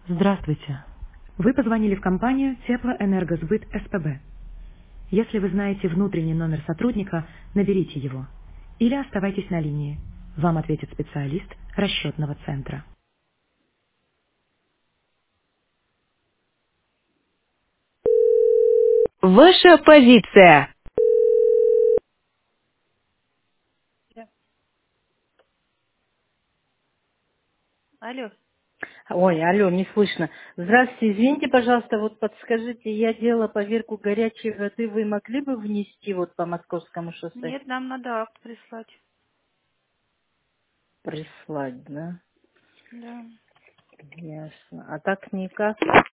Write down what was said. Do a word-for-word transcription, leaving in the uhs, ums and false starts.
Здравствуйте. Вы позвонили в компанию Теплоэнергосбыт СПБ. Если вы знаете внутренний номер сотрудника, наберите его. Или оставайтесь на линии. Вам ответит специалист расчетного центра. Ваша позиция. Алло. Ой, алло, не слышно. Здравствуйте, извините, пожалуйста, вот подскажите, я делала поверку горячей воды, вы могли бы внести вот по Московскому шоссе? Нет, нам надо акт прислать. Прислать, да? Да. Ясно. А так никак?